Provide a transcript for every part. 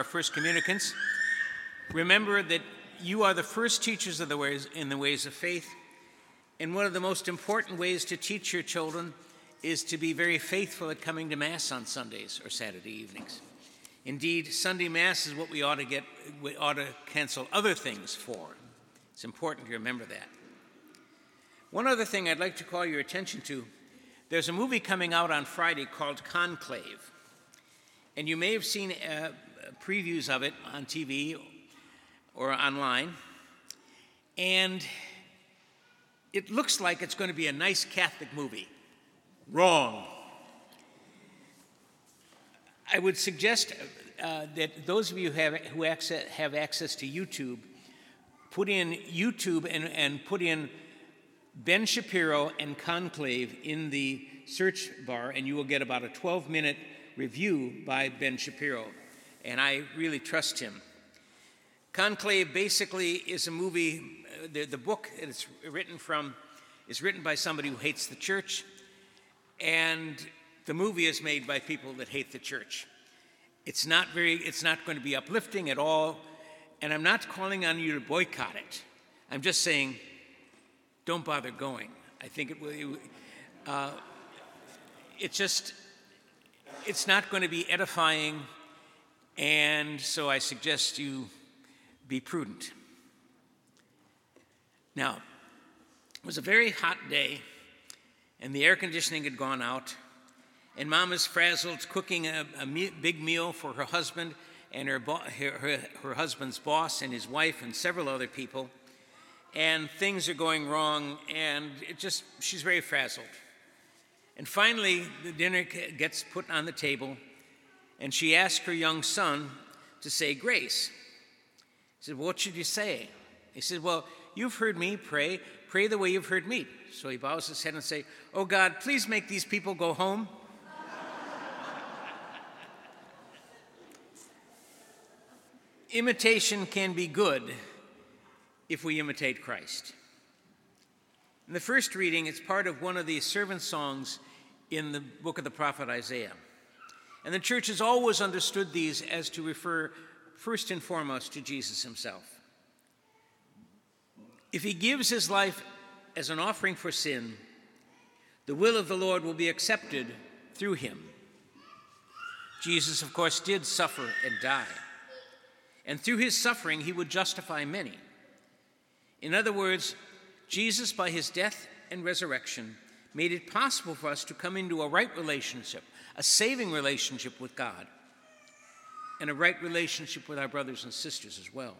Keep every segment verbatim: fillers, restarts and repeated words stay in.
Our first communicants, remember that you are the first teachers of the ways in the ways of faith, and one of the most important ways to teach your children is to be very faithful at coming to Mass on Sundays or Saturday evenings. Indeed, Sunday Mass is what we ought to get, we ought to cancel other things for. It's important to remember that. One other thing I'd like to call your attention to, there's a movie coming out on Friday called Conclave, and you may have seen uh, previews of it on T V or online, and it looks like it's going to be a nice Catholic movie. Wrong. I would suggest uh, that those of you who have, who access, have access to YouTube, put in YouTube and, and put in Ben Shapiro and Conclave in the search bar, and you will get about a twelve-minute review by Ben Shapiro, and I really trust him. Conclave basically is a movie, uh, the, the book it's written from is written by somebody who hates the church, and the movie is made by people that hate the church. It's not very, it's not going to be uplifting at all, and I'm not calling on you to boycott it. I'm just saying, don't bother going. I think it will, uh, it's just, it's not going to be edifying, and so I suggest you be prudent. Now, it was a very hot day, and the air conditioning had gone out, and Mom is frazzled cooking a, a me- big meal for her husband and her, bo- her, her, her husband's boss and his wife and several other people, and things are going wrong, and it just, she's very frazzled. And finally, the dinner gets put on the table, and she asks her young son to say grace. He said, well, what should you say? He said, well, you've heard me pray. Pray the way you've heard me. So he bows his head and says, oh, God, please make these people go home. Imitation can be good if we imitate Christ. In the first reading, it's part of one of the servant songs in the book of the prophet Isaiah. And the church has always understood these as to refer first and foremost to Jesus himself. If he gives his life as an offering for sin, the will of the Lord will be accepted through him. Jesus, of course, did suffer and die. And through his suffering, he would justify many. In other words, Jesus, by his death and resurrection, made it possible for us to come into a right relationship, a saving relationship with God, and a right relationship with our brothers and sisters as well.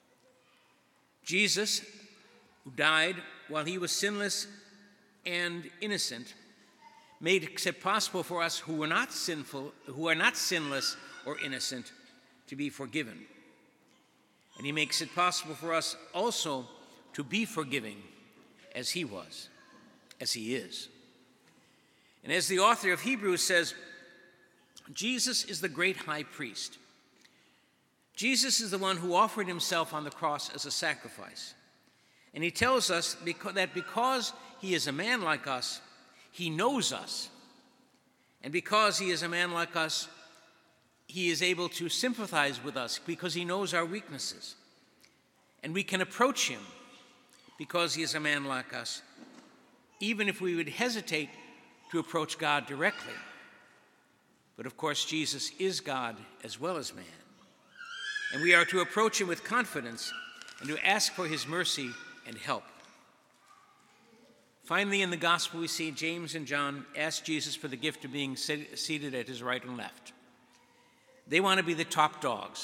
Jesus, who died while he was sinless and innocent, made it possible for us who are not sinful, who are not sinless or innocent, to be forgiven. And he makes it possible for us also to be forgiving as he was, as he is. And as the author of Hebrews says, Jesus is the great high priest. Jesus is the one who offered himself on the cross as a sacrifice. And he tells us that because he is a man like us, he knows us. And because he is a man like us, he is able to sympathize with us because he knows our weaknesses. And we can approach him because he is a man like us, even if we would hesitate to approach God directly. But of course, Jesus is God as well as man. And we are to approach him with confidence and to ask for his mercy and help. Finally, in the gospel, we see James and John ask Jesus for the gift of being seated at his right and left. They want to be the top dogs.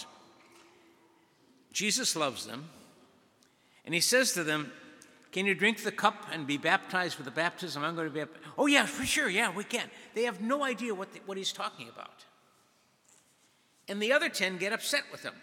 Jesus loves them, and he says to them, can you drink the cup and be baptized with the baptism I'm going to be baptized? Oh, yeah, for sure, yeah, we can. They have no idea what, the, what he's talking about. And the other ten get upset with him.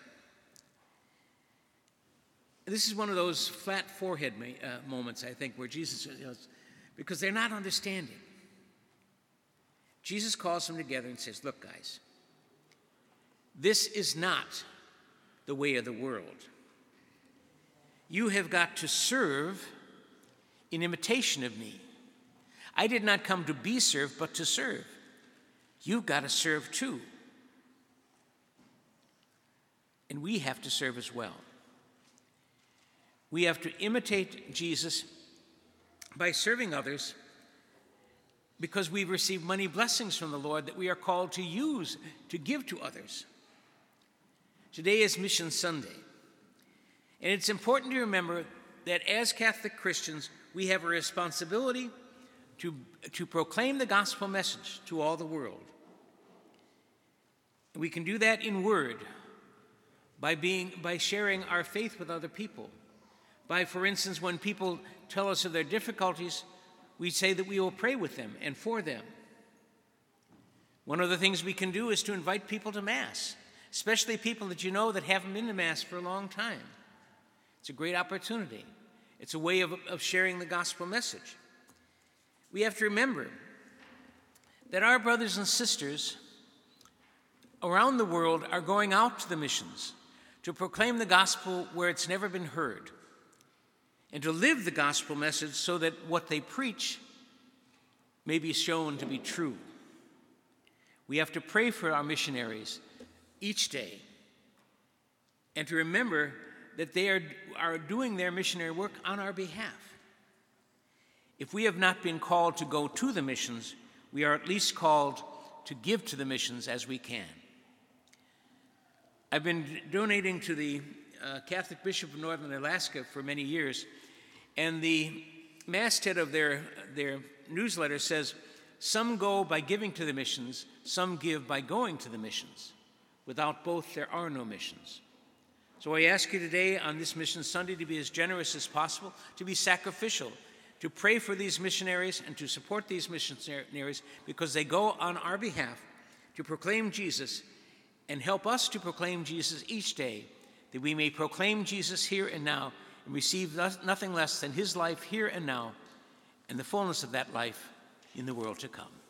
This is one of those flat forehead uh, moments, I think, where Jesus, you know, because they're not understanding. Jesus calls them together and says, look, guys, this is not the way of the world. You have got to serve in imitation of me. I did not come to be served, but to serve. You've got to serve too. and we have to serve as well. We have to imitate Jesus by serving others because we've received many blessings from the Lord that we are called to use to give to others. Today is Mission Sunday, and it's important to remember that as Catholic Christians, we have a responsibility to, to proclaim the gospel message to all the world. We can do that in word, by, being, by sharing our faith with other people. By, for instance, when people tell us of their difficulties, we say that we will pray with them and for them. One of the things we can do is to invite people to Mass, especially people that you know that haven't been to Mass for a long time. It's a great opportunity. It's a way of, of sharing the gospel message. We have to remember that our brothers and sisters around the world are going out to the missions to proclaim the gospel where it's never been heard, and to live the gospel message so that what they preach may be shown to be true. We have to pray for our missionaries each day and to remember that they are, are doing their missionary work on our behalf. If we have not been called to go to the missions, we are at least called to give to the missions as we can. I've been donating to the uh, Catholic Bishop of Northern Alaska for many years, and the masthead of their, their newsletter says, "Some go by giving to the missions, some give by going to the missions. Without both, there are no missions." So I ask you today on this Mission Sunday to be as generous as possible, to be sacrificial, to pray for these missionaries and to support these missionaries because they go on our behalf to proclaim Jesus and help us to proclaim Jesus each day, that we may proclaim Jesus here and now and receive nothing less than his life here and now and the fullness of that life in the world to come.